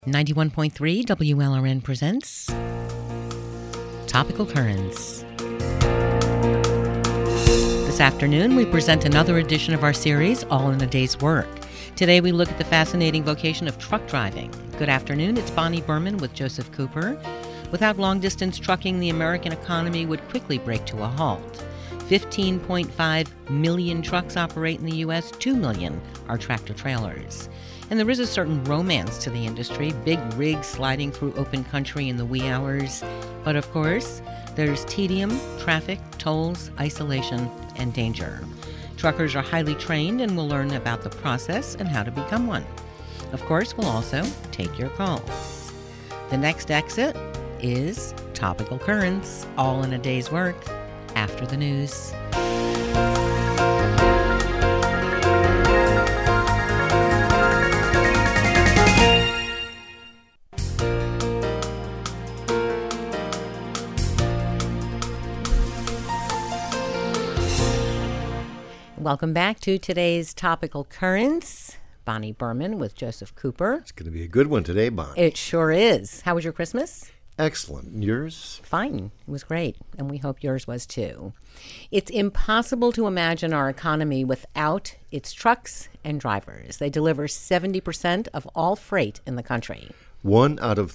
91.3 WLRN presents Topical Currents. This afternoon, we present another edition of our series, All in a Day's Work. Today, we look at the fascinating vocation of truck driving. Good afternoon, it's Bonnie Berman with Joseph Cooper. Without long-distance trucking, the American economy would quickly break to a halt. 15.5 million trucks operate in the U.S., 2 million are tractor-trailers. And there is a certain romance to the industry, big rigs sliding through open country in the wee hours. But of course, there's tedium, traffic, tolls, isolation, and danger. Truckers are highly trained and will learn about the process and how to become one. Of course, we'll also take your calls. The next exit is Topical Currents, all in a day's work, after the news. Welcome back to today's Topical Currents. Bonnie Berman with Joseph Cooper. It's going to be a good one today, Bonnie. It sure is. How was your Christmas? Excellent. And yours? Fine. It was great. And we hope yours was too. It's impossible to imagine our economy without its trucks and drivers. They deliver 70% of all freight in the country. 1 out of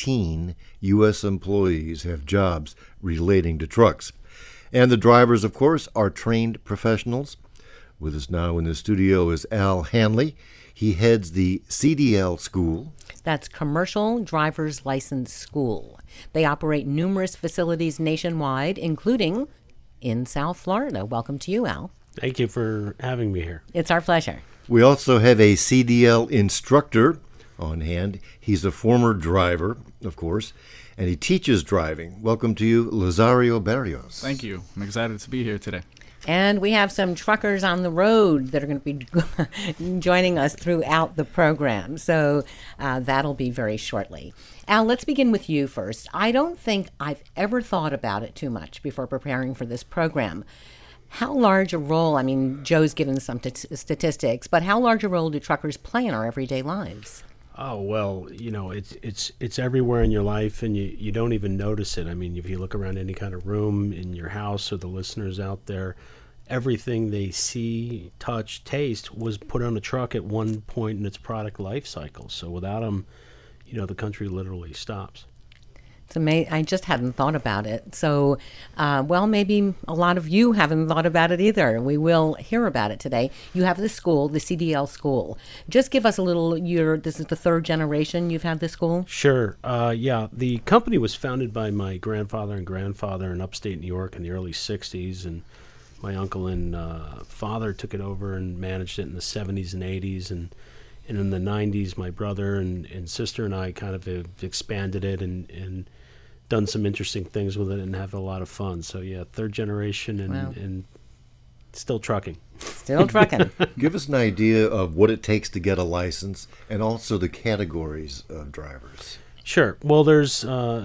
13 U.S. employees have jobs relating to trucks. And the drivers, of course, are trained professionals. With us now in the studio is Al Hanley. He heads the CDL School. That's Commercial Driver's License School. They operate numerous facilities nationwide, including in South Florida. Welcome to you, Al. Thank you for having me here. It's our pleasure. We also have a CDL instructor on hand. He's a former driver, of course, and he teaches driving. Welcome to you, Lazario Barrios. Thank you. I'm excited to be here today. And we have some truckers on the road that are going to be joining us throughout the program. So that'll be very shortly. Al, let's begin with you first. I don't think I've ever thought about it too much before preparing for this program. How large a role, I mean, Joe's given some statistics, but how large a role do truckers play in our everyday lives? Oh, well, you know, it's everywhere in your life, and you don't even notice it. I mean, if you look around any kind of room in your house or the listeners out there, everything they see, touch, taste was put on a truck at one point in its product life cycle. So without them, you know, the country literally stops. It's amazing. I just hadn't thought about it. So, well, maybe a lot of you haven't thought about it either. We will hear about it today. You have the school, the CDL school. Just give us a little, this is the third generation you've had this school? Sure. Yeah, the company was founded by my grandfather and grandfather in upstate New York in the early 60s, and my uncle and father took it over and managed it in the 70s and 80s, and in the 90s, my brother and sister and I kind of have expanded it and done some interesting things with it and have a lot of fun. So, yeah, third generation and still trucking. Still trucking. Give us an idea of what it takes to get a license and also the categories of drivers. Sure. Well, there's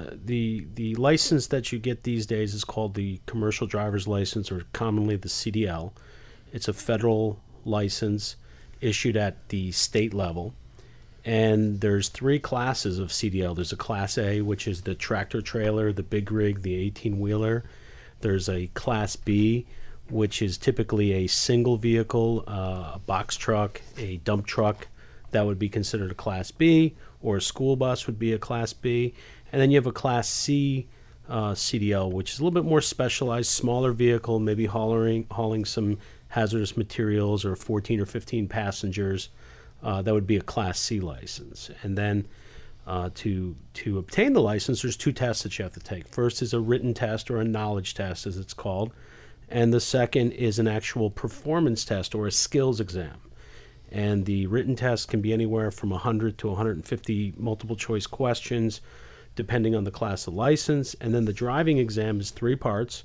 the license that you get these days is called the Commercial Driver's License, or commonly the CDL. It's a federal license issued at the state level. And there's 3 classes of CDL. There's a Class A, which is the tractor trailer, the big rig, the 18-wheeler. There's a Class B, which is typically a single vehicle, a box truck, a dump truck. That would be considered a Class B, or a school bus would be a Class B. And then you have a Class C CDL, which is a little bit more specialized, smaller vehicle, maybe hauling some hazardous materials or 14 or 15 passengers. That would be a Class C license. And then to obtain the license, there's 2 tests that you have to take. First is a written test, or a knowledge test as it's called. And the second is an actual performance test, or a skills exam. And the written test can be anywhere from 100 to 150 multiple choice questions, depending on the class of license. And then the driving exam is 3 parts.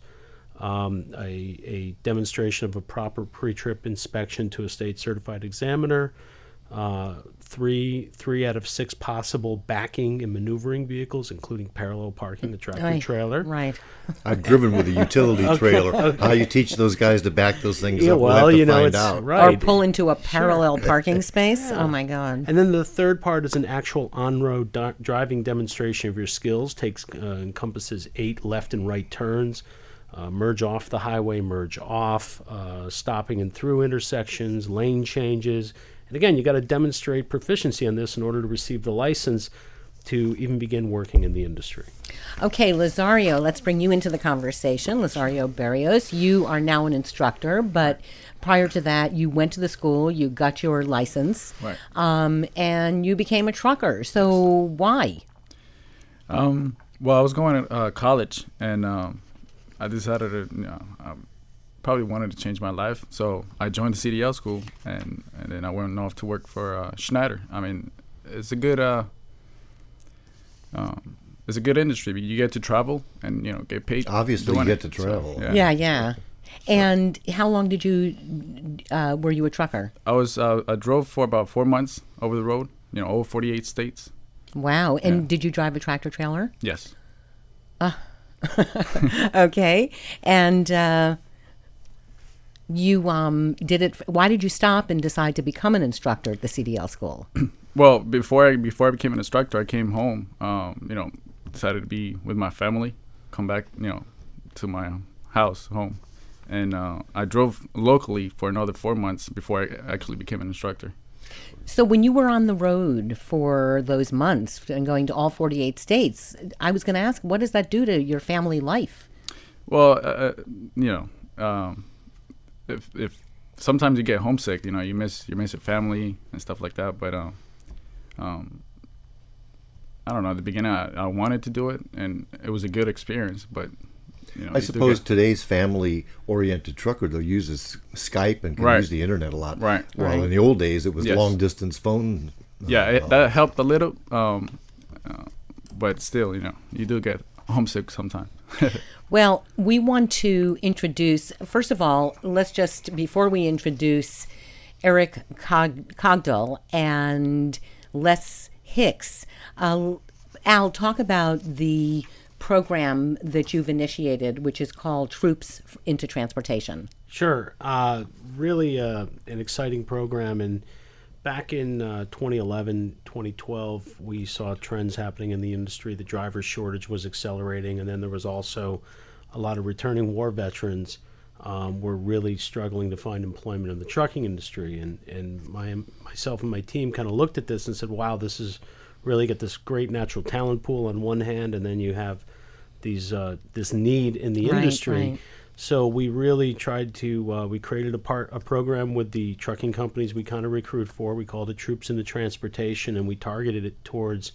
A demonstration of a proper pre-trip inspection to a state certified examiner, Three out of 6 possible backing and maneuvering vehicles, including parallel parking, the tractor trailer. Right. I've driven with a utility trailer. How you teach those guys to back those things Yeah, up, well, we'll have you to know, find it's out. right. Or pull into a parallel parking space. Oh, my God. And then the third part is an actual on-road driving demonstration of your skills. Encompasses 8 left and right turns, merge off the highway, merge off, stopping and through intersections, lane changes. And again, you got to demonstrate proficiency on this in order to receive the license to even begin working in the industry. Okay, Lazario, let's bring you into the conversation. Lazario Berrios, you are now an instructor, but prior to that, you went to the school, you got your license, Right. And you became a trucker. So why? Well, I was going to college, and I decided to, probably wanted to change my life. So I joined the CDL school, and then I went off to work for Schneider. I mean, it's a good industry. You get to travel and get paid. Obviously, you doing get it. to travel. So, Yeah. And how long did you, were you a trucker? I drove for about 4 months over the road, over 48 states. Wow. And did you drive a tractor trailer? Yes. Okay. And you did it. Why did you stop and decide to become an instructor at the CDL school? Well, before I became an instructor, I came home. Decided to be with my family, come back, to my home, and I drove locally for another 4 months before I actually became an instructor. So when you were on the road for those months and going to all 48 states, I was going to ask, what does that do to your family life? Well, if sometimes you get homesick, you miss your family and stuff like that. But I don't know. At the beginning, I wanted to do it, and it was a good experience. But I suppose today's family-oriented trucker, though, uses Skype and can use the internet a lot. Right. Well, in the old days, it was long-distance phone. That helped a little, but still, you do get homesick sometimes. Well, we want to introduce, first of all, before we introduce Eric Cogdell and Les Hicks, Al, talk about the program that you've initiated, which is called Troops into Transportation. Sure. Really an exciting program. And back in 2011, 2012, we saw trends happening in the industry. The driver shortage was accelerating, and then there was also a lot of returning war veterans were really struggling to find employment in the trucking industry. And myself and my team kind of looked at this and said, wow, this is really got this great natural talent pool on one hand, and then you have this need in the industry. Right. So we really tried to, we created a program with the trucking companies we kind of recruit for. We called it Troops into Transportation, and we targeted it towards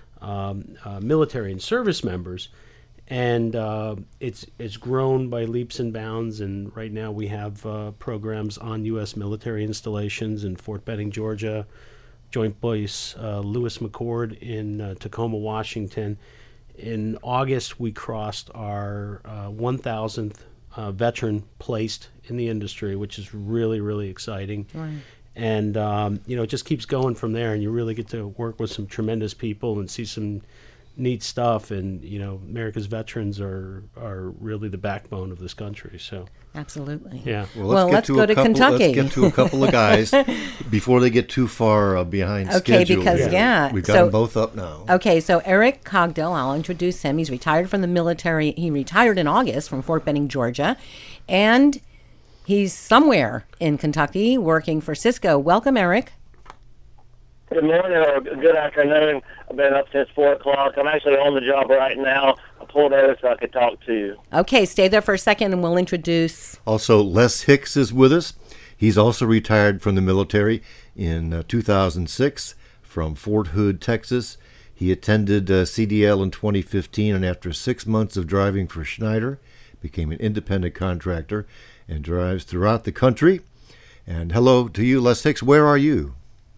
military and service members. And it's grown by leaps and bounds, and right now we have programs on U.S. military installations in Fort Benning, Georgia, Joint Base Lewis McChord in Tacoma, Washington. In August, we crossed our 1,000th veteran placed in the industry, which is really, really exciting. Right. And, it just keeps going from there, and you really get to work with some tremendous people and see some neat stuff. And, America's veterans are really the backbone of this country. So absolutely. Yeah. Well, let's go to Kentucky. Let's get to a couple of guys before they get too far behind schedule. Okay, because, we've got them both up now. Okay, so Eric Cogdell, I'll introduce him. He's retired from the military. He retired in August from Fort Benning, Georgia, and he's somewhere in Kentucky working for Cisco. Welcome, Eric. Good morning or good afternoon. I've been up since 4 o'clock. I'm actually on the job right now. I pulled over so I could talk to you. Okay, stay there for a second and we'll introduce. Also, Les Hicks is with us. He's also retired from the military in 2006 from Fort Hood, Texas. He attended CDL in 2015, and after 6 months of driving for Schneider, became an independent contractor and drives throughout the country. And hello to you, Les Hicks. Where are you?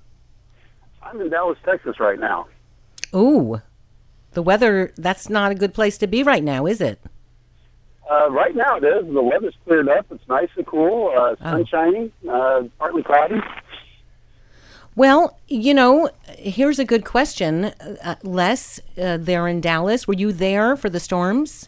I'm in Dallas, Texas right now. Ooh, the weather, that's not a good place to be right now, is it? Right now it is. The weather's cleared up. It's nice and cool. Sun shining, partly cloudy. Well, here's a good question. Les, there in Dallas, were you there for the storms?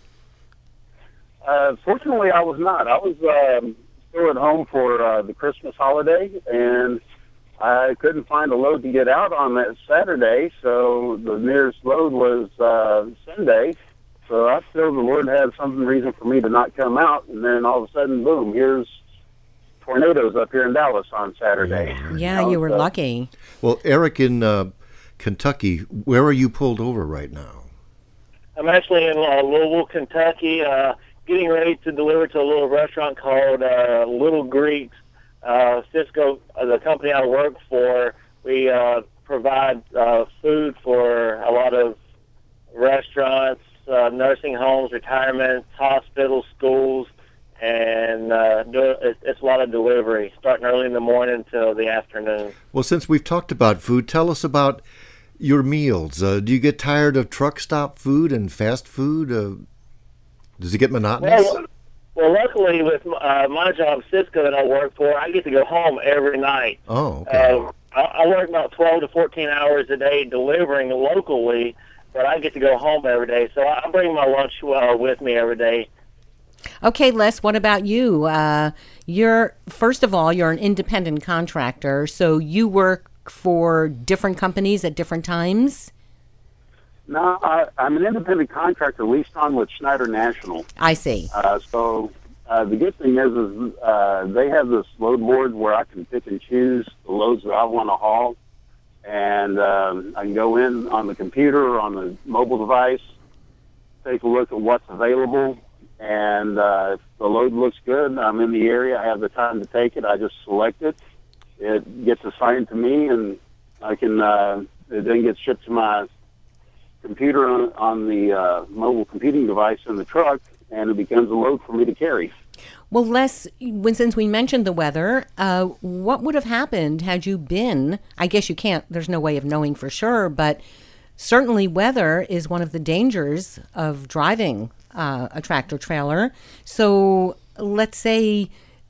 Fortunately, I was not. I was still at home for the Christmas holiday, and I couldn't find a load to get out on that Saturday, so the nearest load was Sunday. So I feel the Lord had some reason for me to not come out, and then all of a sudden, boom, here's tornadoes up here in Dallas on Saturday. Yeah, you were lucky. Well, Eric, in Kentucky, where are you pulled over right now? I'm actually in Louisville, Kentucky, getting ready to deliver to a little restaurant called Little Greeks. Cisco, the company I work for, we provide food for a lot of restaurants, nursing homes, retirements, hospitals, schools, and it's a lot of delivery, starting early in the morning until the afternoon. Well, since we've talked about food, tell us about your meals. Do you get tired of truck stop food and fast food? Does it get monotonous? Well, luckily with my job, Cisco, that I work for, I get to go home every night. Oh, okay. I work about 12 to 14 hours a day delivering locally, but I get to go home every day. So I bring my lunch with me every day. Okay, Les, what about you? First of all, you're an independent contractor, so you work for different companies at different times? No, I'm an independent contractor leased on with Schneider National. I see. So the good thing is they have this load board where I can pick and choose the loads that I want to haul. And I can go in on the computer or on the mobile device, take a look at what's available. And if the load looks good, I'm in the area, I have the time to take it, I just select it. It gets assigned to me, and I can it then gets shipped to my computer on the mobile computing device in the truck, and it becomes a load for me to carry. Well, Les, since we mentioned the weather, what would have happened had you been, I guess you can't, there's no way of knowing for sure, but certainly weather is one of the dangers of driving a tractor trailer. So let's say,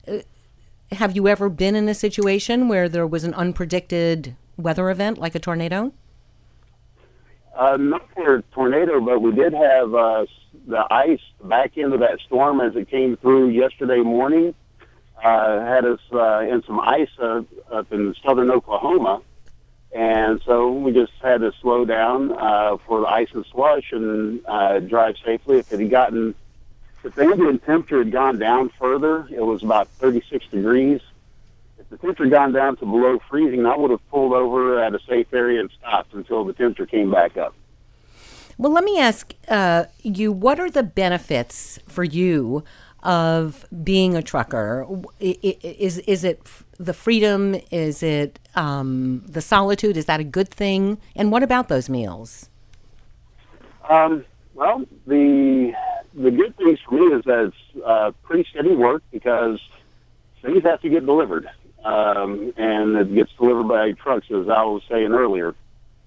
have you ever been in a situation where there was an unpredicted weather event like a tornado? Not for a tornado, but we did have the ice back into that storm as it came through yesterday morning. Had us in some ice up in southern Oklahoma. And so we just had to slow down for the ice and slush and drive safely. If the ambient temperature had gone down further, it was about 36 degrees. If the temperature had gone down to below freezing, I would have pulled over at a safe area and stopped until the temperature came back up. Well, let me ask you, what are the benefits for you of being a trucker? Is it the freedom? Is it the solitude? Is that a good thing? And what about those meals? Well, the good things for me is that it's pretty steady work because things have to get delivered. And it gets delivered by trucks, as I was saying earlier.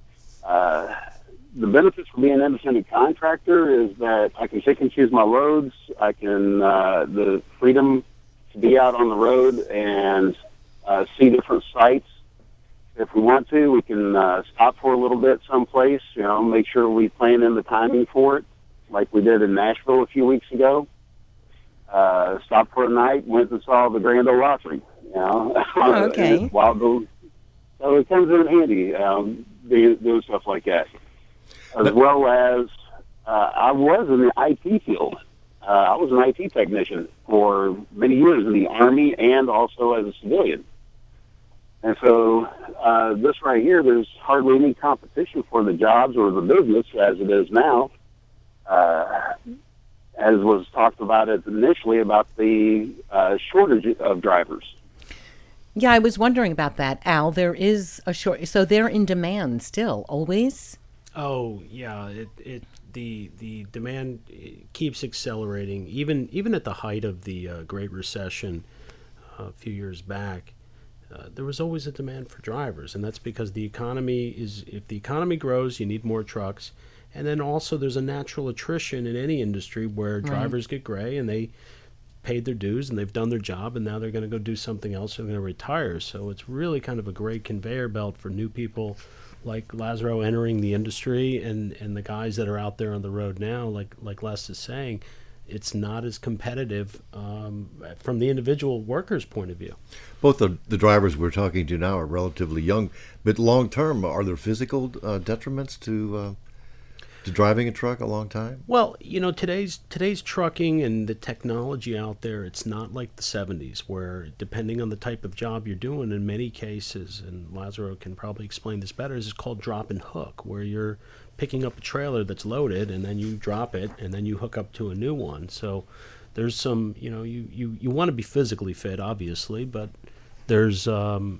The benefits for being an independent contractor is that I can pick and choose my loads. I can the freedom to be out on the road and see different sites. If we want to, we can stop for a little bit someplace, make sure we plan in the timing for it, like we did in Nashville a few weeks ago. Stopped for a night, went and saw the Grand Ole Opry. Oh, okay. So it comes in handy doing stuff like that. As well as I was in the IT field. I was an IT technician for many years in the Army and also as a civilian. And so this right here, there's hardly any competition for the jobs or the business as it is now. As was talked about initially about the shortage of drivers. Yeah, I was wondering about that, Al. There is a short, so they're in demand still, always? Oh, yeah. The demand keeps accelerating. Even at the height of the Great Recession a few years back, there was always a demand for drivers, and that's because if the economy grows, you need more trucks. And then also there's a natural attrition in any industry where drivers get gray and they paid their dues and they've done their job, and now they're going to go do something else. They're going to retire. So it's really kind of a great conveyor belt for new people like Lazaro entering the industry, and the guys that are out there on the road now, like Les is saying, it's not as competitive from the individual worker's point of view. Both the drivers we're talking to now are relatively young, but long term, are there physical detriments to driving a truck a long time? Well, today's trucking and the technology out there, it's not like the 70s, where depending on the type of job you're doing, in many cases, and Lazaro can probably explain this better, is called drop and hook, where you're picking up a trailer that's loaded and then you drop it and then you hook up to a new one. So there's some, you want to be physically fit, obviously, but there's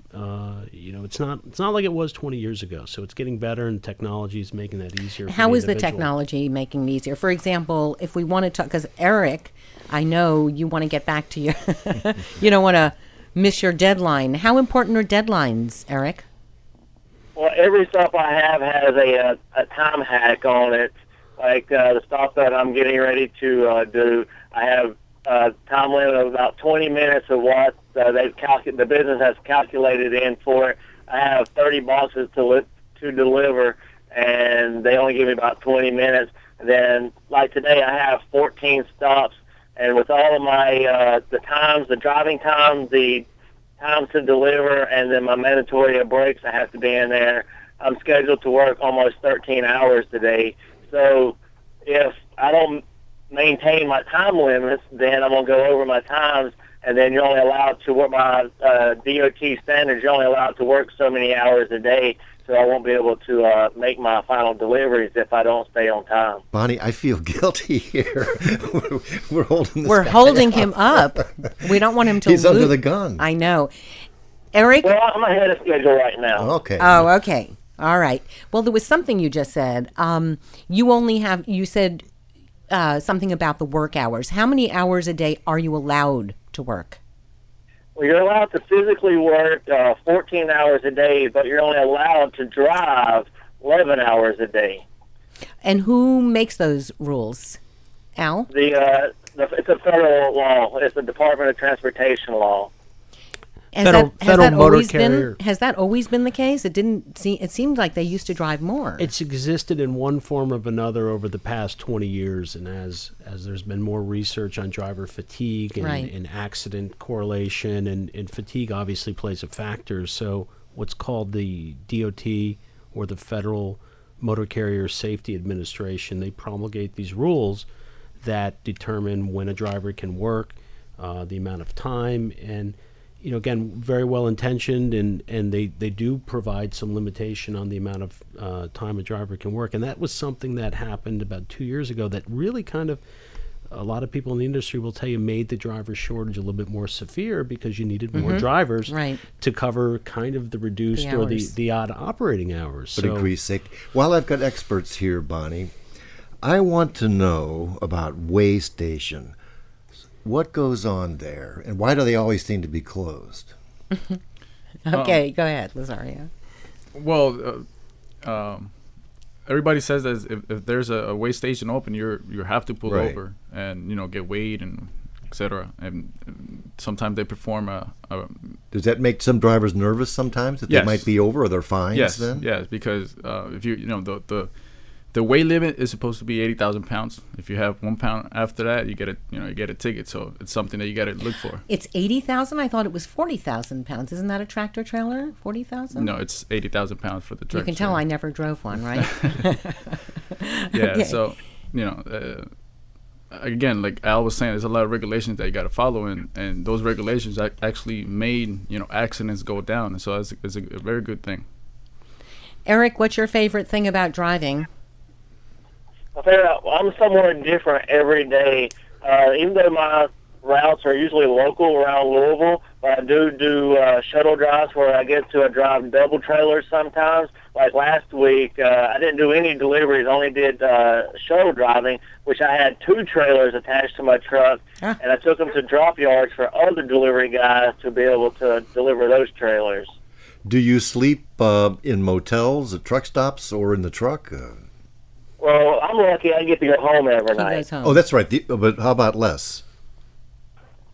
it's not like it was 20 years ago. So it's getting better, and technology is making that easier. How is the technology making it easier? For example, if we want to talk, because Eric, I know you want to get back to your, you don't want to miss your deadline. How important are deadlines, Eric? Well, every stop I have has a time hack on it. Like the stop that I'm getting ready to do, I have a time limit of about 20 minutes of what the business has calculated in for it. I have 30 boxes to deliver, and they only give me about 20 minutes. And then, like today, I have 14 stops, and with all of my the times, the driving time, the time to deliver, and then my mandatory breaks, I have to be in there. I'm scheduled to work almost 13 hours today. So if I don't maintain my time limits, then I'm going to go over my times, and then you're only allowed to work my DOT standards. You're only allowed to work so many hours a day, so I won't be able to make my final deliveries if I don't stay on time. Bonnie, I feel guilty here. We're holding this We're guy holding up. him up. We don't want him to He's under the gun. I know. Eric? Well, I'm ahead of schedule right now. Okay. Oh, okay. All right. Well, there was something you just said. You said something about the work hours. How many hours a day are you allowed to work? Well, you're allowed to physically work 14 hours a day, but you're only allowed to drive 11 hours a day. And who makes those rules? Al? It's a federal law. It's the Department of Transportation law. Federal motor carrier. Has that always been the case? It seemed like they used to drive more. It's existed in one form or another over the past 20 years, and as there's been more research on driver fatigue and accident correlation, and fatigue obviously plays a factor. So what's called the DOT, or the Federal Motor Carrier Safety Administration, they promulgate these rules that determine when a driver can work, the amount of time, and again, very well intentioned, and they do provide some limitation on the amount of time a driver can work. And that was something that happened about 2 years ago that really kind of, a lot of people in the industry will tell you, made the driver shortage a little bit more severe, because you needed more drivers to cover kind of the reduced or the odd operating hours. But increased safety. While I've got experts here, Bonnie, I want to know about Way Station. What goes on there, and why do they always seem to be closed? Okay, go ahead, Lazario. Well, everybody says that if there's a weigh station open, you have to pull over and get weighed and etc. And sometimes they perform a. Does that make some drivers nervous sometimes that they might be over, or they're fines? Yes, because if the weight limit is supposed to be 80,000 pounds. If you have 1 pound after that, you get a ticket. So it's something that you got to look for. It's 80,000. I thought it was 40,000 pounds. Isn't that a tractor trailer? 40,000? No, it's 80,000 pounds for the tractor. You can tell I never drove one, right? Yeah. Okay. So again, like Al was saying, there's a lot of regulations that you got to follow, and those regulations actually made accidents go down, and so it's a very good thing. Eric, what's your favorite thing about driving? I'm somewhere different every day. Even though my routes are usually local around Louisville, but I do shuttle drives where I get to drive double trailers sometimes. Like last week, I didn't do any deliveries, only did shuttle driving, which I had 2 trailers attached to my truck, and I took them to drop yards for other delivery guys to be able to deliver those trailers. Do you sleep in motels at truck stops or in the truck? Well, I'm lucky I get to go home every He night. goes home. Oh, that's right. But how about Les?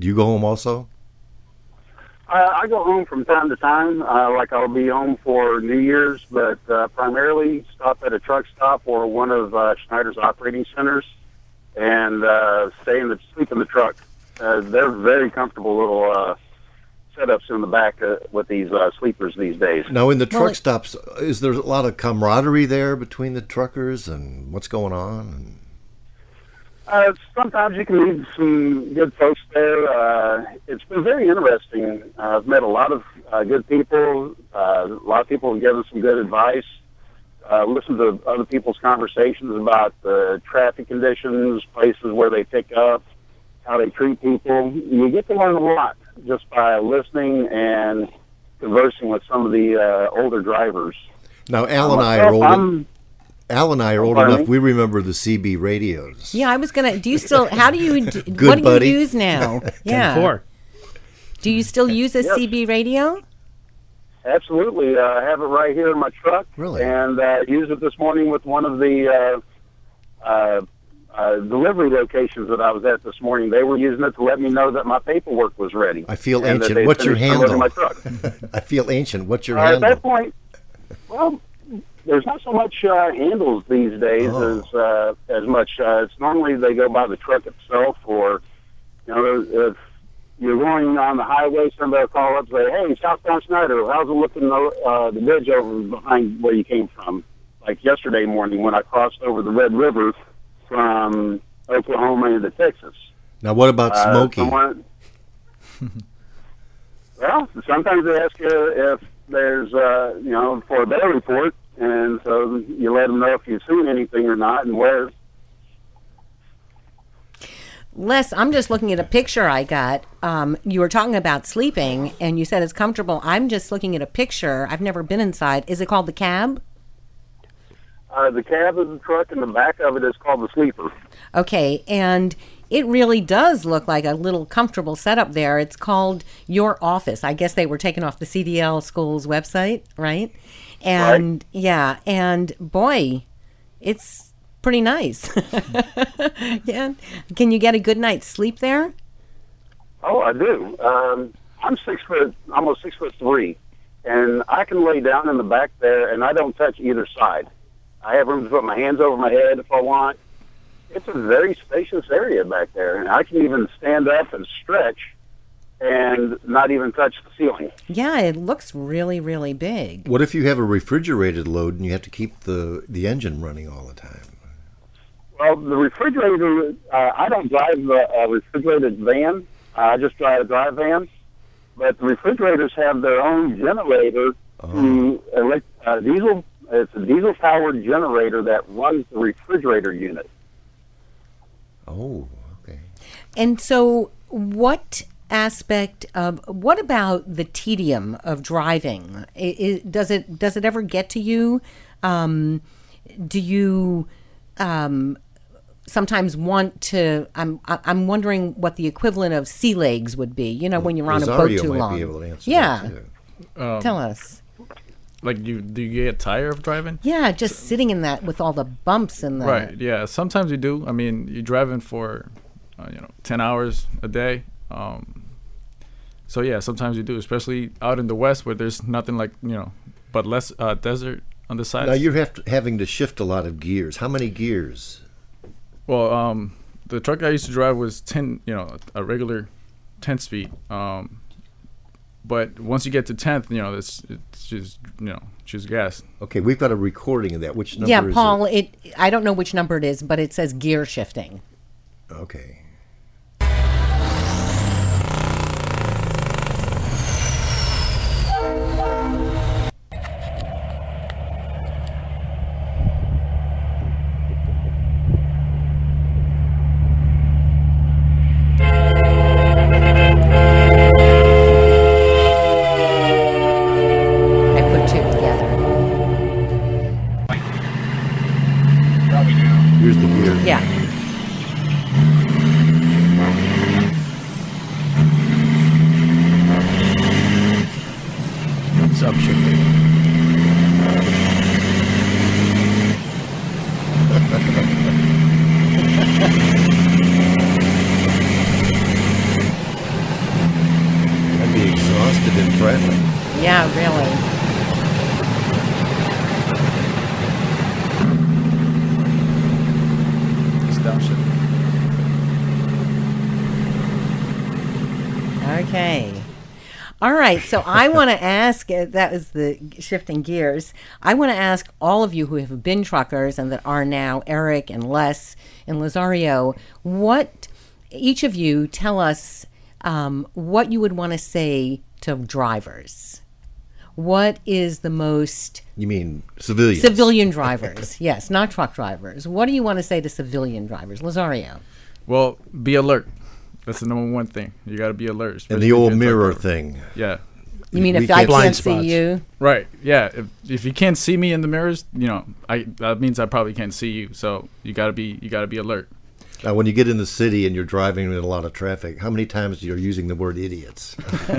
Do you go home also? I go home from time to time. Like I'll be home for New Year's, but primarily stop at a truck stop or one of Schneider's operating centers and sleep in the truck. They're very comfortable little setups in the back with these sleepers these days. Now, in the truck stops, is there a lot of camaraderie there between the truckers and what's going on? Sometimes you can meet some good folks there. It's been very interesting. I've met a lot of good people. A lot of people have given some good advice. Listened to other people's conversations about the traffic conditions, places where they pick up, how they treat people. You get to learn a lot just by listening and conversing with some of the older drivers. Now, Al and I are old enough. We remember the CB radios. Yeah, I was gonna. Do you still? How do you? Good what do buddy. you use now? Yeah. 10-4. Do you still use a Yes. CB radio? Absolutely. I have it right here in my truck. Really? And used it this morning with one of the delivery locations that I was at this morning. They were using it to let me know that my paperwork was ready. I feel and that ancient. they What's your finished unloading handle? My truck. I feel ancient. What's your At handle? that point, well, there's not so much handles these days as much. It's normally they go by the truck itself, or if you're going on the highway, somebody will call up and say, "Hey, southbound Schneider, how's it looking the bridge over behind where you came from?" Like yesterday morning when I crossed over the Red River from Oklahoma into Texas. Now, what about Smokey? Well, sometimes they ask you if there's, for a bail report, and so you let them know if you've seen anything or not and where. Les, I'm just looking at a picture I got. You were talking about sleeping, and you said it's comfortable. I'm just looking at a picture. I've never been inside. Is it called the cab? The cab of the truck and the back of it is called the sleeper. Okay, and it really does look like a little comfortable setup there. It's called Your Office. I guess they were taken off the CDL school's website, right? And yeah, and boy, it's pretty nice. Yeah. Can you get a good night's sleep there? Oh, I do. I'm 6 foot, almost 6'3", and I can lay down in the back there, and I don't touch either side. I have room to put my hands over my head if I want. It's a very spacious area back there, and I can even stand up and stretch and not even touch the ceiling. Yeah, it looks really, really big. What if you have a refrigerated load and you have to keep the engine running all the time? Well, the refrigerator, I don't drive a refrigerated van. I just drive a dry van. But the refrigerators have their own generator, diesel. It's a diesel-powered generator that runs the refrigerator unit. Oh, okay. And so what about the tedium of driving? Does it ever get to you? Do you sometimes want to? I'm wondering what the equivalent of sea legs would be. When you're on a boat too might long. be able to answer Yeah, that too. tell us. Like, do you get tired of driving? Yeah, just sitting in that with all the bumps and the Right. Yeah. Sometimes you do. I mean, you're driving for 10 hours a day. So yeah, sometimes you do, especially out in the West where there's nothing like but less desert on the sides. Now you're having to shift a lot of gears. How many gears? Well, the truck I used to drive was 10. A regular 10-speed. But once you get to 10th, it's just choose gas. Okay, we've got a recording of that. Which number Yeah, is Paul, it? I don't know which number it is, but it says gear shifting. Okay. I put two together. Here's the gear. Yeah. It's upshifting. Okay. All right. So I want to ask, that was the shifting gears. I want to ask all of you who have been truckers and that are now, Eric and Les and Lazario, what each of you tell us what you would want to say to drivers. What is the most... You mean civilians? Civilian drivers, yes, not truck drivers. What do you want to say to civilian drivers? Lazario. Well, be alert. That's the number one thing. You got to be alert. And especially the if old you're a mirror truck driver. thing. Yeah. You mean We if I can't- can't Blind see spots. you? Right. Yeah. If you can't see me in the mirrors, that means I probably can't see you. So you gotta be alert. Now, when you get in the city and you're driving in a lot of traffic, how many times you're using the word idiots?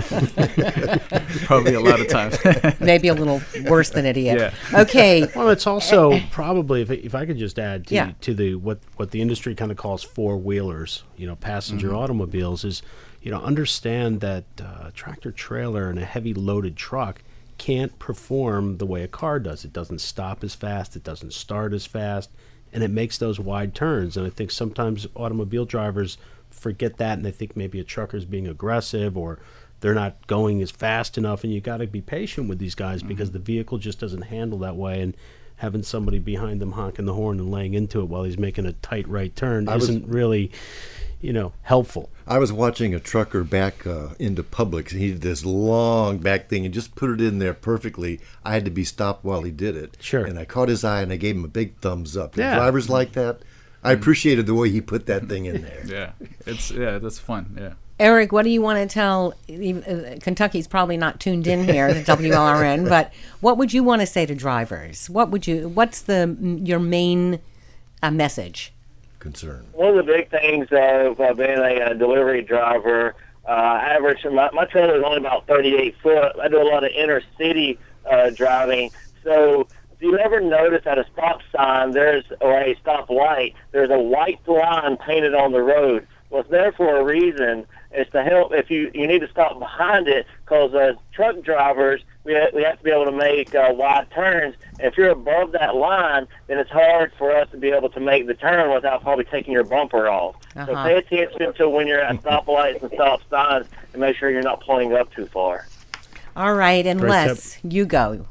Probably a lot of times. Maybe a little worse than idiot. Yeah. Okay. Well, it's also probably, if I could just add to, Yeah. to the what the industry kind of calls four-wheelers, passenger automobiles, is, understand that tractor trailer and a heavy loaded truck can't perform the way a car does. It doesn't stop as fast. It doesn't start as fast. And it makes those wide turns. And I think sometimes automobile drivers forget that, and they think maybe a trucker's being aggressive or they're not going as fast enough. And you got to be patient with these guys because the vehicle just doesn't handle that way. And having somebody behind them honking the horn and laying into it while he's making a tight right turn isn't really, helpful. I was watching a trucker back into Publix, and he did this long back thing and just put it in there perfectly. I had to be stopped while he did it. Sure. And I caught his eye, and I gave him a big thumbs up. Yeah. Drivers like that, I appreciated the way he put that thing in there. Yeah. That's fun. Yeah. Eric, what do you want to tell? Kentucky's probably not tuned in here to WLRN, but what would you want to say to drivers? What's your main message? Concern. One of the big things of being a delivery driver, average, my trailer is only about 38 foot. I do a lot of inner city driving. So if you ever notice at a stop sign or a stop light, there's a white line painted on the road. Well, it's there for a reason. It's to help if you need to stop behind it, because as truck drivers, we have to be able to make wide turns. If you're above that line, then it's hard for us to be able to make the turn without probably taking your bumper off. So pay attention to when you're at stoplights and stop signs and make sure you're not pulling up too far. All right, and Great Les, you go.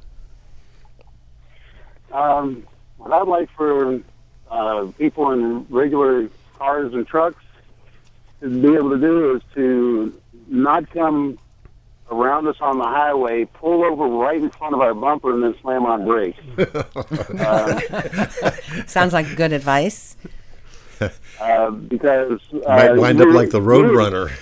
What I'd like for people in regular cars and trucks to be able to do is to not come around us on the highway, pull over right in front of our bumper, and then slam on brakes. Sounds like good advice. Because Might wind up like the Road Runner.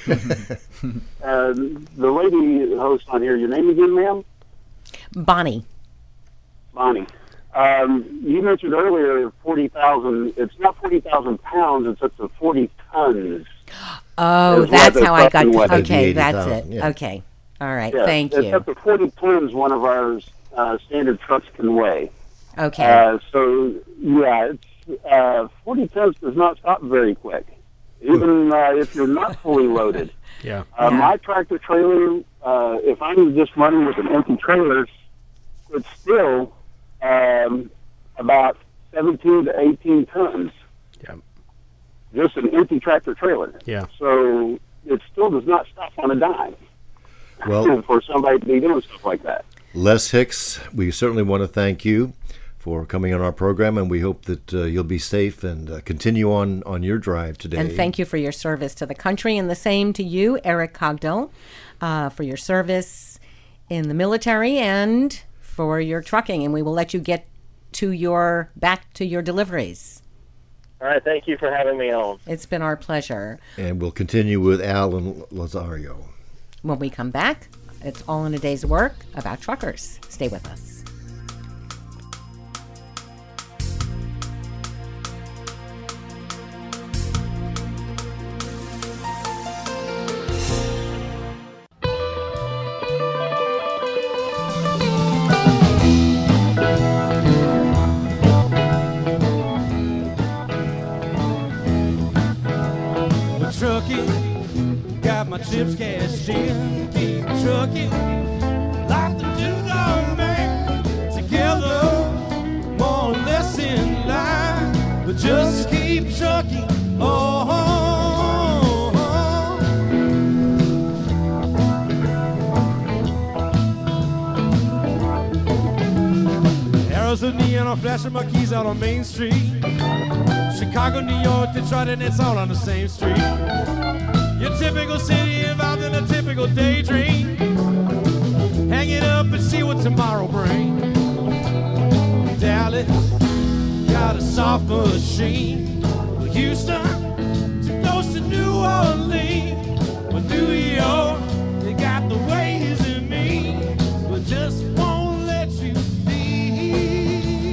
The lady host on here, your name again, ma'am? Bonnie. Bonnie. You mentioned earlier 40,000. It's not 40,000 pounds. It's up to 40 tons. Oh, Is that's what how I got the to. trucking Okay, was. that's it. 80,000, yeah. Okay. All right. Yeah, Thank it's you. up to 40 tons. One of our standard trucks can weigh. Okay. So yeah, it's 40 tons does not stop very quick, even if you're not fully loaded. Yeah. My tractor trailer, if I'm just running with an empty trailer, it's still about 17 to 18 tons. Yeah. Just an empty tractor trailer. Yeah. So it still does not stop on a dime. Well, For somebody to be doing stuff like that. Les Hicks, we certainly want to thank you for coming on our program, and we hope that you'll be safe and continue on your drive today. And thank you for your service to the country, and the same to you, Eric Cogdill, for your service in the military and for your trucking. And we will let you get back to your deliveries. All right, thank you for having me on. It's been our pleasure. And we'll continue with Al and Lazario. When we come back, it's all in a day's work about truckers. Stay with us. Trucking, got my chips cashed in, keep trucking like the two-dog man. Together, more or less in line, but just keep trucking. Oh, close to me and I'm flashing my keys out on Main Street. Chicago, New York, Detroit, and it's all on the same street. Your typical city involved in a typical daydream. Hang it up and see what tomorrow brings. Dallas got a soft machine. Houston, too close to New Orleans. But New York, they got the ways in me, but just won't let you be.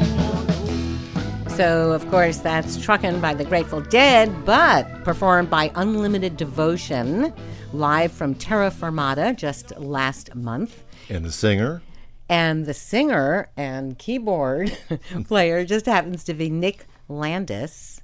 So, of course, that's Truckin' by the Grateful Dead, but performed by Unlimited Devotion, live from Terra Firmata just last month. And the singer? And the singer and keyboard player just happens to be Nick Landis.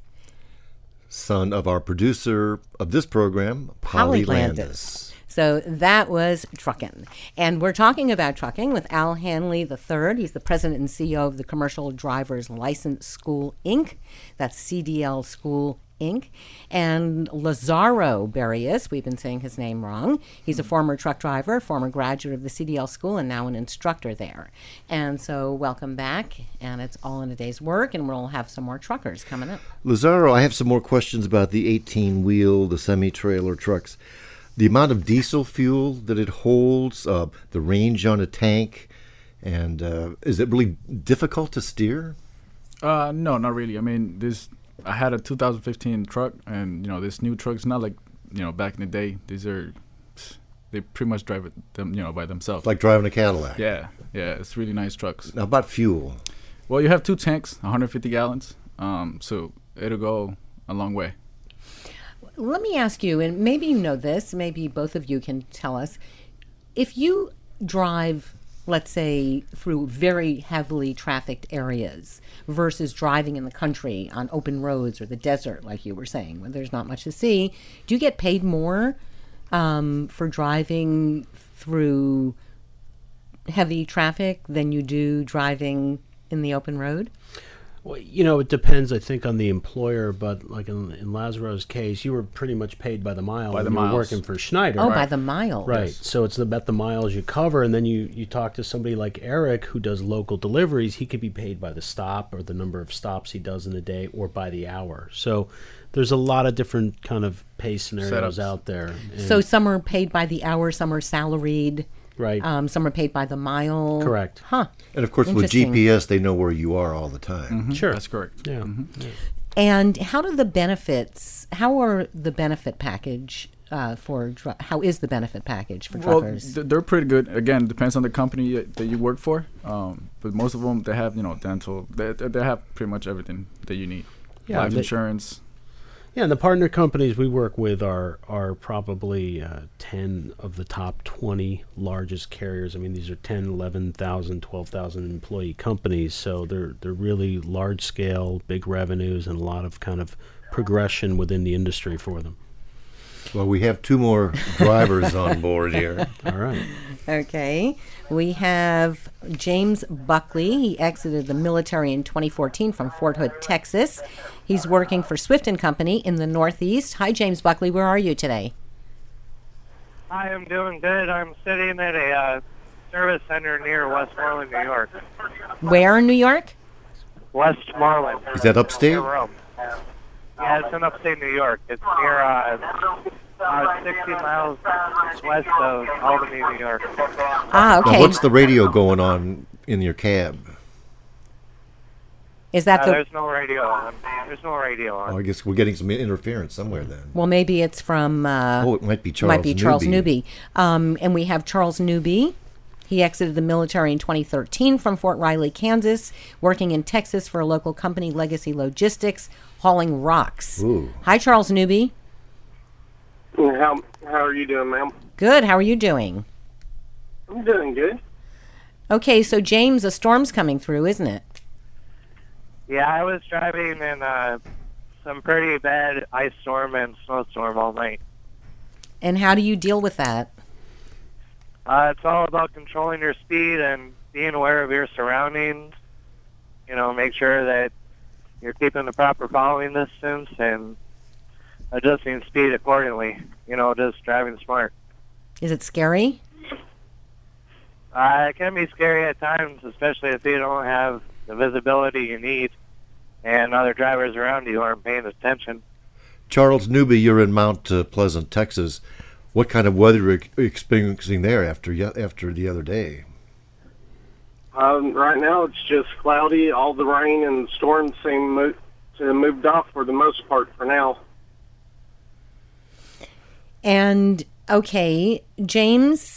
Son of our producer of this program, Polly Landis. So that was Truckin'. And we're talking about trucking with Al Hanley III. He's the president and CEO of the Commercial Drivers License School, Inc. That's CDL School, Inc. And Lazaro Berrios, we've been saying his name wrong. He's a former truck driver, former graduate of the CDL school, and now an instructor there. And so welcome back, and it's all in a day's work, and we'll have some more truckers coming up. Lazaro, I have some more questions about the 18-wheel, the semi-trailer trucks. The amount of diesel fuel that it holds, the range on a tank, and is it really difficult to steer? No, not really. I mean, I had a 2015 truck, and this new truck's not like back in the day. They pretty much drive it by themselves. Like driving a Cadillac. Yeah, it's really nice trucks. Now about fuel. Well, you have 2 tanks, 150 gallons. So it'll go a long way. Let me ask you, and maybe you know this, maybe both of you can tell us, if you drive, let's say, through very heavily trafficked areas versus driving in the country on open roads or the desert, like you were saying, where there's not much to see, do you get paid more for driving through heavy traffic than you do driving in the open road? Well, it depends, I think, on the employer, but like in Lazaro's case, you were pretty much paid by the mile. By the when you were miles. working for Schneider. Oh, right? by the mile. Right. Yes. So it's about the miles you cover, and then you talk to somebody like Eric who does local deliveries. He could be paid by the stop or the number of stops he does in a day or by the hour. So there's a lot of different kind of pay scenarios Setups. out there. So some are paid by the hour, some are salaried. Right. Some are paid by the mile. Correct. Huh. And of course, with Interesting. GPS, they know where you are all the time. Sure. That's correct. Yeah. And how are the benefit package how is the benefit package for Well, truckers? they're pretty good. Again, depends on the company that you work for. But most of them, they have dental. They have pretty much everything that you need. Yeah, Life insurance. Yeah, and the partner companies we work with are probably 10 of the top 20 largest carriers. I mean, these are 10, 11,000, 12,000 employee companies, so they're really large scale, big revenues, and a lot of kind of progression within the industry for them. Well, we have 2 more drivers on board here. All right. Okay. We have James Buckley. He exited the military in 2014 from Fort Hood, Texas. He's working for Swift & Company in the Northeast. Hi, James Buckley. Where are you today? I am doing good. I'm sitting at a service center near Westmoreland, New York. Where in New York? Westmoreland. Is that upstate? Near Rome. Yeah, it's in upstate New York. It's near 60 miles west of Albany, New York. Ah, okay. Now, what's the radio going on in your cab? Is that the... There's no radio on. There's no radio on. Oh, I guess we're getting some interference somewhere then. Well, maybe it's from... It might be Charles Newby. And we have Charles Newby. He exited the military in 2013 from Fort Riley, Kansas, working in Texas for a local company, Legacy Logistics, hauling rocks. Ooh. Hi, Charles Newby. How are you doing, ma'am? Good. How are you doing? I'm doing good. Okay, so James, a storm's coming through, isn't it? Yeah, I was driving in some pretty bad ice storm and snowstorm all night. And how do you deal with that? It's all about controlling your speed and being aware of your surroundings. Make sure that you're keeping the proper following distance and adjusting speed accordingly. Just driving smart. Is it scary? It can be scary at times, especially if you don't have the visibility you need, and other drivers around you aren't paying attention. Charles Newby, you're in Mount Pleasant, Texas. What kind of weather are you experiencing there after the other day? Right now it's just cloudy. All the rain and storms seem to have moved off for the most part for now. And, okay, James,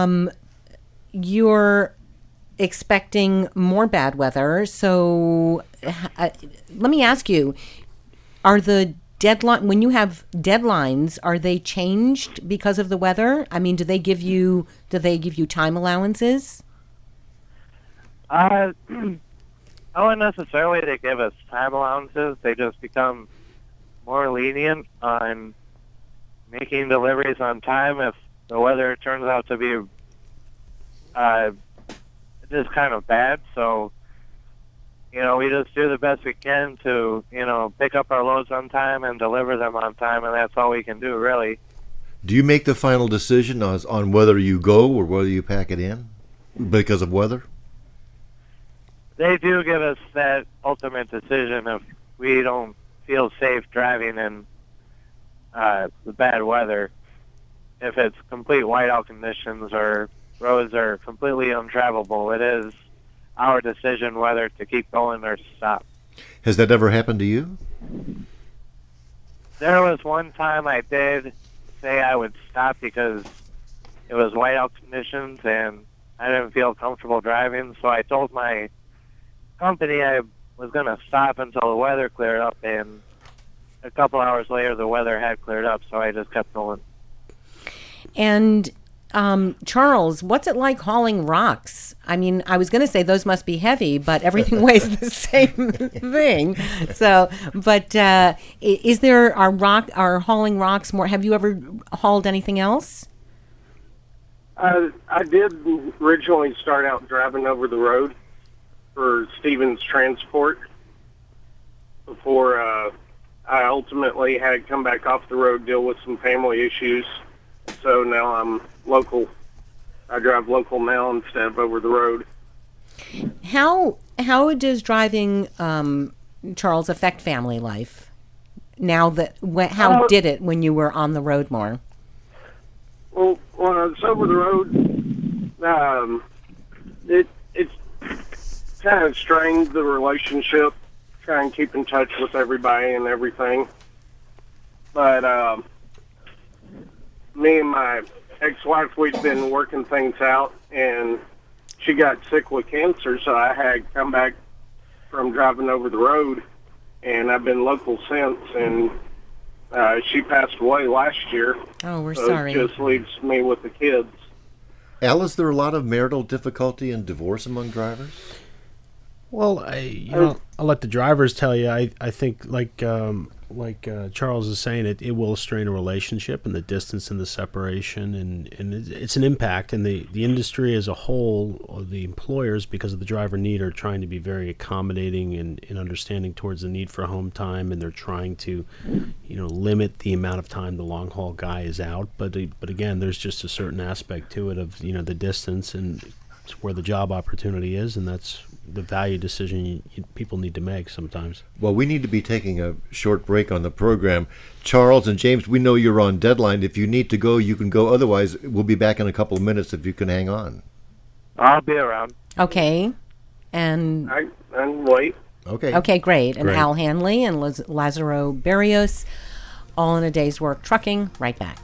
you're expecting more bad weather. So let me ask you, are the when you have deadlines, are they changed because of the weather? I mean, do they give you time allowances? I wouldn't necessarily they give us time allowances. They just become more lenient on making deliveries on time if the weather turns out to be just kind of bad. So, we just do the best we can to, pick up our loads on time and deliver them on time, and that's all we can do, really. Do you make the final decision on whether you go or whether you pack it in because of weather? They do give us that ultimate decision if we don't feel safe driving in the bad weather. If it's complete whiteout conditions or roads are completely untravelable, it is our decision whether to keep going or stop. Has that ever happened to you? There was one time I did say I would stop because it was whiteout conditions and I didn't feel comfortable driving, so I told my company I was going to stop until the weather cleared up, and a couple hours later the weather had cleared up, so I just kept going. And Charles, what's it like hauling rocks? I mean, I was going to say those must be heavy, but everything weighs the same thing. So, but is there are hauling rocks more? Have you ever hauled anything else? I did originally start out driving over the road for Stevens Transport before I ultimately had to come back off the road, deal with some family issues. So now I'm local. I drive local now instead of over the road. How does driving, Charles, affect family life? Now that how did it when you were on the road more? Well, when I was over the road, it's kind of strained the relationship. Try and keep in touch with everybody and everything. But me and my ex-wife, we'd been working things out, and she got sick with cancer, so I had come back from driving over the road, and I've been local since, and she passed away last year. Oh, we're so sorry. It just leaves me with the kids. Al, is there a lot of marital difficulty and divorce among drivers? Well, I'll let the drivers tell you. I think like Charles is saying, it will strain a relationship and the distance and the separation, and it's an impact. And the industry as a whole, or the employers, because of the driver need, are trying to be very accommodating and understanding towards the need for home time, and they're trying to, limit the amount of time the long haul guy is out. But again, there's just a certain aspect to it of the distance and where the job opportunity is, and that's the value decision people need to make sometimes. Well, we need to be taking a short break on the program. Charles and James, we know you're on deadline. If you need to go, you can go. Otherwise, we'll be back in a couple of minutes if you can hang on. I'll be around. Okay. And I'm late. Okay. Okay, great. And Great. Al Hanley and Lazaro Barrios, all in a day's work trucking, right back.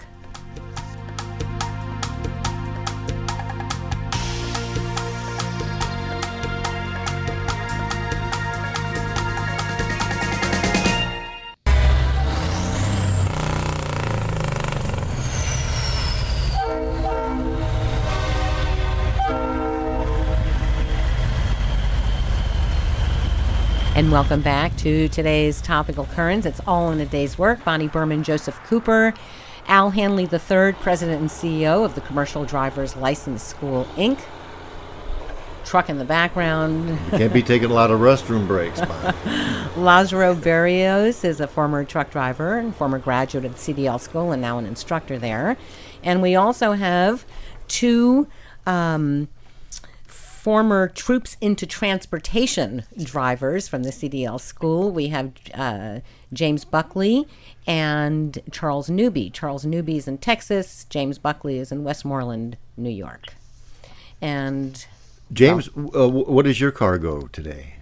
And welcome back to today's Topical Currents. It's all in a day's work. Bonnie Berman, Joseph Cooper, Al Hanley III, President and CEO of the Commercial Drivers License School, Inc. Truck in the background. You can't be taking a lot of restroom breaks, Bob. Lazaro Barrios is a former truck driver and former graduate of the CDL school and now an instructor there. And we also have two former Troops into Transportation drivers from the CDL school. We have James Buckley and Charles Newby. Charles Newby is in Texas. James Buckley is in Westmoreland, New York. And James, what is your cargo today?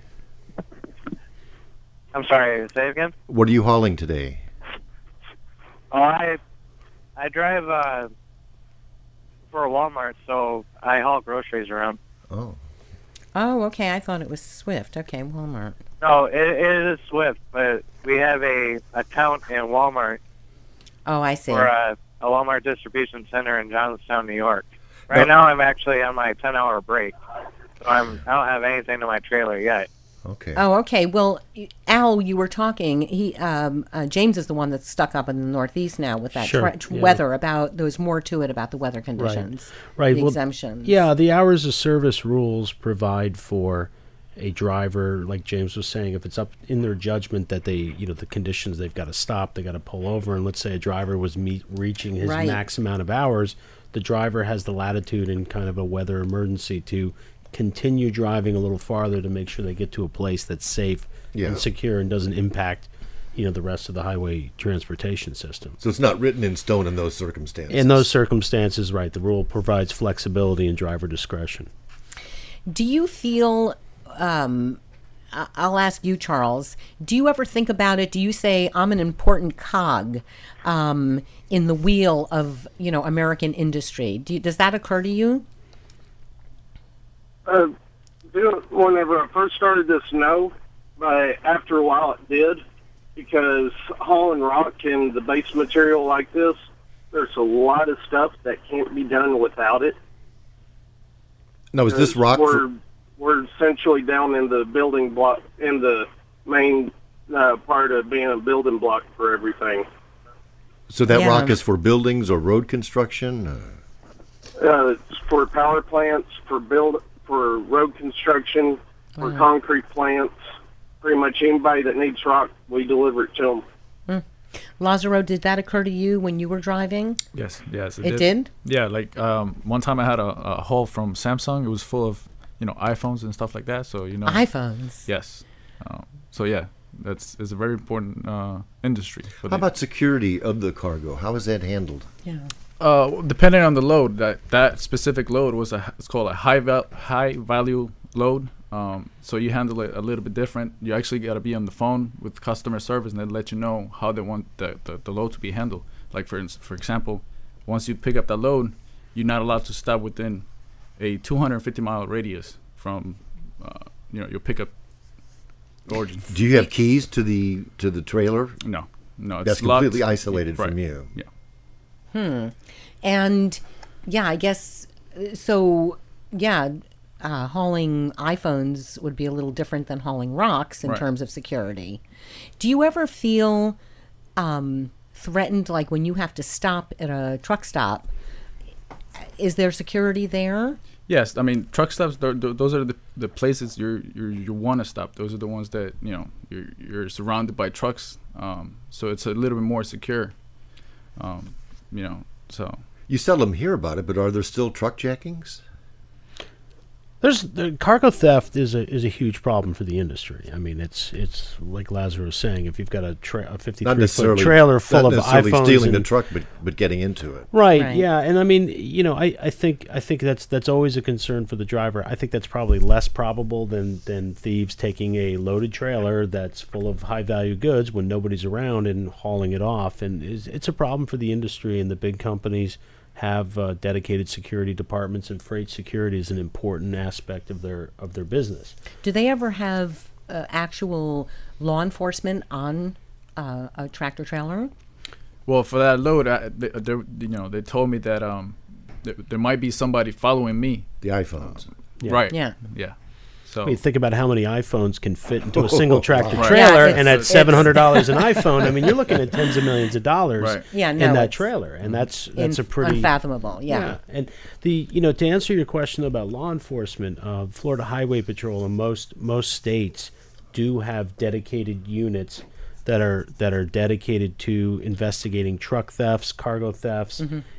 I'm sorry, say it again? What are you hauling today? Oh, I drive for a Walmart, so I haul groceries around. Oh. Oh, okay. I thought it was Swift. Okay, Walmart. No, it is Swift, but we have a account in Walmart Oh, I see. for a Walmart distribution center in Johnstown, New York. Right now, I'm actually on my 10-hour break, so I don't have anything to my trailer yet. Okay. Oh, okay. Well, Al, you were talking. James is the one that's stuck up in the Northeast now with that Sure, yeah. weather. There's more to it about the weather conditions, Right. the Well, exemptions. Yeah, the hours of service rules provide for a driver, like James was saying, if it's up in their judgment that they, the conditions, they've got to stop, they got to pull over, and let's say a driver was reaching his Right. max amount of hours, the driver has the latitude in kind of a weather emergency to continue driving a little farther to make sure they get to a place that's safe Yeah. and secure and doesn't impact, the rest of the highway transportation system. So it's not written in stone in those circumstances. In those circumstances, right, the rule provides flexibility and driver discretion. Do you feel? I'll ask you, Charles. Do you ever think about it? Do you say I'm an important cog in the wheel of American industry? Does that occur to you? Whenever I first started this, no, but after a while it did, because hauling rock and the base material like this, there's a lot of stuff that can't be done without it. Now, is this rock? We're essentially down in the building block, in the main part of being a building block for everything. So that Yeah. rock is for buildings or road construction? It's for power plants, for road construction, for concrete plants. Pretty much anybody that needs rock, we deliver it to them. Lazaro, did that occur to you when you were driving? Yes, It did? Yeah, like one time I had a haul from Samsung. It was full of iPhones and stuff like that. So iPhones. Yes. So yeah, it's a very important industry. How about security of the cargo? How is that handled? Yeah. Depending on the load, that specific load it's called a high value load. So you handle it a little bit different. You actually got to be on the phone with customer service, and they let you know how they want the load to be handled. Like for example, once you pick up that load, you're not allowed to stop within a 250-mile radius from your pickup origin. Do you have keys to the trailer? No, it's That's locked. completely isolated Right. from you. Yeah. And yeah, I guess so. Yeah, hauling iPhones would be a little different than hauling rocks in Right. terms of security. Do you ever feel threatened, like when you have to stop at a truck stop? Is there security there? Yes, I mean truck stops. Those are the places you want to stop. Those are the ones that you're surrounded by trucks. So it's a little bit more secure. So You seldom hear about it, but are there still truck jackings? The cargo theft is a huge problem for the industry. I mean, it's like Lazaro was saying. If you've got a 53-foot trailer full of iPhones, stealing the truck, but getting into it. Right. Yeah, and I mean, I think that's always a concern for the driver. I think that's probably less probable than thieves taking a loaded trailer that's full of high value goods when nobody's around and hauling it off. And it's a problem for the industry, and the big companies have dedicated security departments, and freight security is an important aspect of their business. Do they ever have actual law enforcement on a tractor trailer? well, for that load, they told me that there might be somebody following me. The iPhones. Yeah. Right. Yeah. Yeah. So I mean, think about how many iPhones can fit into a single tractor Right. trailer, Yeah, and at it's- $700 an iPhone, I mean, you're looking at tens of millions of dollars Right. Yeah, no, in that it's trailer, and that's a pretty unfathomable. Yeah. And to answer your question about law enforcement, Florida Highway Patrol and most states do have dedicated units that are dedicated to investigating truck thefts, cargo thefts,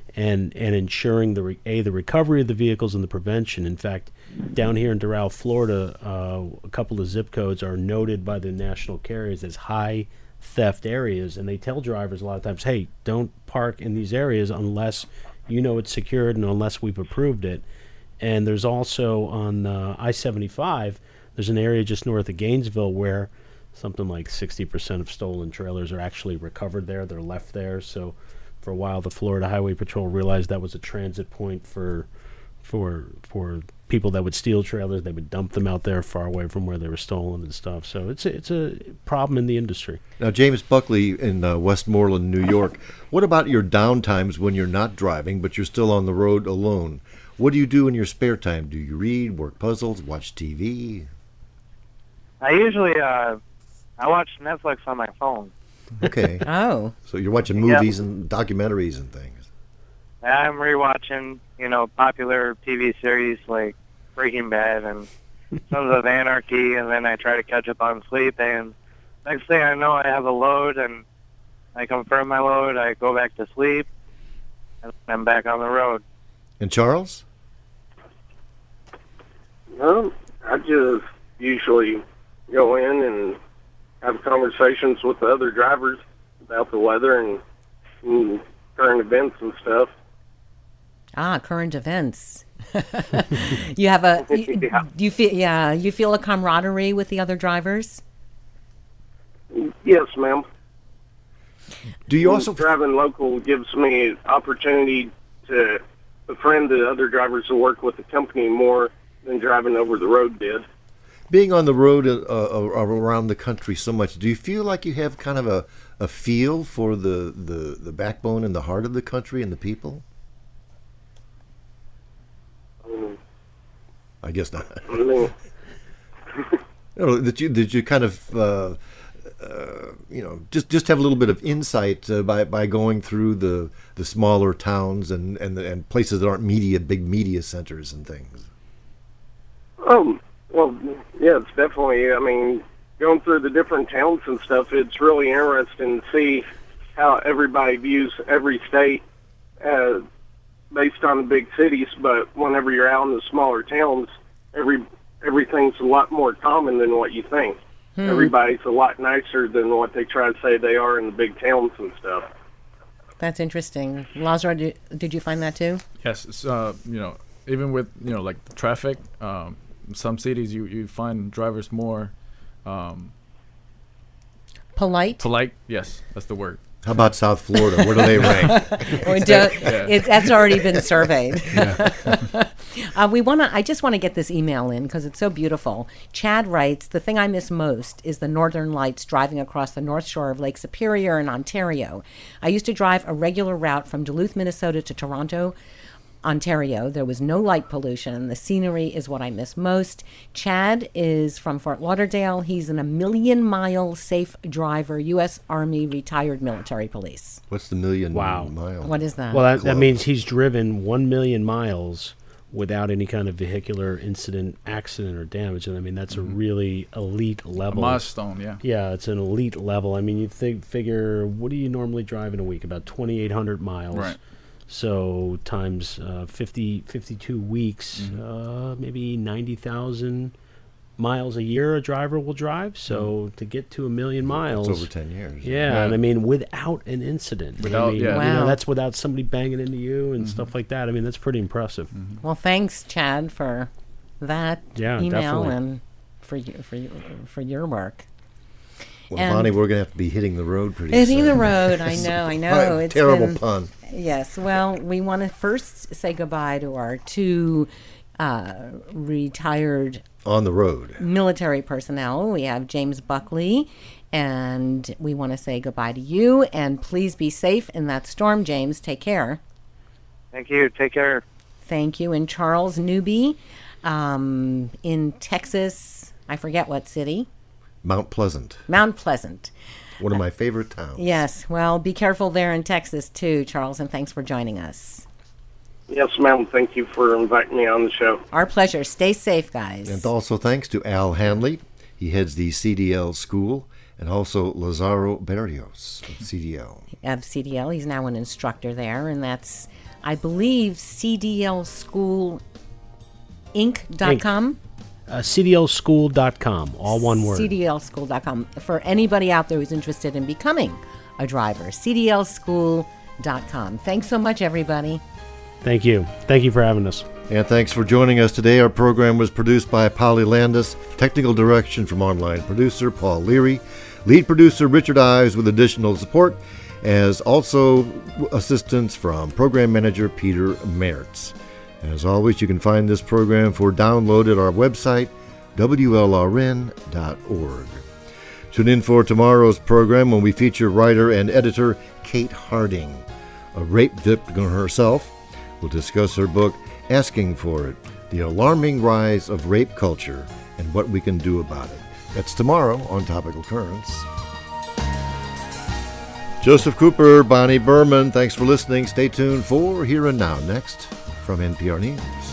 and ensuring the recovery of the vehicles and the prevention. In fact, down here in Doral, Florida, a couple of zip codes are noted by the national carriers as high theft areas, and they tell drivers a lot of times, hey, don't park in these areas unless you know it's secured and unless we've approved it. And there's also on I-75, there's an area just north of Gainesville where something like 60% of stolen trailers are actually recovered there. They're left there. So for a while, the Florida Highway Patrol realized that was a transit point for people that would steal trailers. They would dump them out there far away from where they were stolen and stuff. So it's a problem in the industry. Now, James Buckley in Westmoreland, New York, what about your downtimes when you're not driving, but you're still on the road alone? What do you do in your spare time? Do you read, work puzzles, watch TV? I usually I watch Netflix on my phone. Okay. Oh. So you're watching movies and documentaries and things. I'm rewatching, popular TV series like Breaking Bad and Sons of Anarchy, and then I try to catch up on sleep. And next thing I know, I have a load, and I confirm my load. I go back to sleep, and I'm back on the road. And Charles? Well, I just usually go in and have conversations with the other drivers about the weather and current events and stuff. Ah, current events. You have you feel a camaraderie with the other drivers? Yes, ma'am. Do you also driving local gives me opportunity to befriend the other drivers who work with the company more than driving over the road did. Being on the road around the country so much, do you feel like you have kind of a feel for the backbone and the heart of the country and the people? I guess not. Did you kind of just have a little bit of insight by going through the smaller towns and places that aren't big media centers and things? Well, yeah, it's definitely, going through the different towns and stuff, it's really interesting to see how everybody views every state based on the big cities, but whenever you're out in the smaller towns, everything's a lot more common than what you think. Everybody's a lot nicer than what they try to say they are in the big towns and stuff. That's interesting. Lazar, did you find that too? Yes, it's, even with like traffic, some cities you find drivers more polite. Polite, yes, that's the word. How about South Florida? Where do they rank? That's already been surveyed. I just want to get this email in because it's so beautiful. Chad writes, the thing I miss most is the northern lights driving across the north shore of Lake Superior in Ontario. I used to drive a regular route from Duluth, Minnesota to Toronto, Ontario. There was no light pollution. The scenery is what I miss most. Chad is from Fort Lauderdale. He's an 1,000,000-mile safe driver, U.S. Army retired military police. What's the mile? What is that? Well, that means he's driven 1,000,000 miles without any kind of vehicular incident, accident, or damage. And that's a really elite level. A milestone, yeah. Yeah, it's an elite level. You figure, what do you normally drive in a week? About 2,800 miles. Right. So times 52 weeks, maybe 90,000 miles a year a driver will drive. So to get to 1,000,000 miles, it's over 10 years. Yeah, and without an incident. Wow. That's without somebody banging into you and stuff like that. That's pretty impressive. Well, thanks, Chad, for that email definitely. And for your work. Well, Bonnie, we're going to have to be hitting the road pretty soon. Hitting the road, I know. It's terrible pun. Yes, well, we want to first say goodbye to our two retired on the road military personnel. We have James Buckley, and we want to say goodbye to you. And please be safe in that storm, James. Take care. Thank you. Take care. Thank you. And Charles Newby in Texas, I forget what city. Mount Pleasant. One of my favorite towns. Yes. Well, be careful there in Texas, too, Charles, and thanks for joining us. Yes, ma'am. Thank you for inviting me on the show. Our pleasure. Stay safe, guys. And also thanks to Al Hanley. He heads the CDL school and also Lazaro Berrios of CDL. Of CDL. He's now an instructor there, and that's, I believe, CDLSchoolInc.com. CDLschool.com, all one word. CDLschool.com. For anybody out there who's interested in becoming a driver, CDLschool.com. Thanks so much, everybody. Thank you. Thank you for having us. And thanks for joining us today. Our program was produced by Polly Landis, technical direction from online producer Paul Leary, lead producer Richard Ives with additional support, as also assistance from program manager Peter Mertz. As always, you can find this program for download at our website, WLRN.org. Tune in for tomorrow's program when we feature writer and editor Kate Harding, a rape victim herself. We'll discuss her book, Asking for It, The Alarming Rise of Rape Culture and What We Can Do About It. That's tomorrow on Topical Currents. Joseph Cooper, Bonnie Berman, thanks for listening. Stay tuned for Here and Now next from NPR News.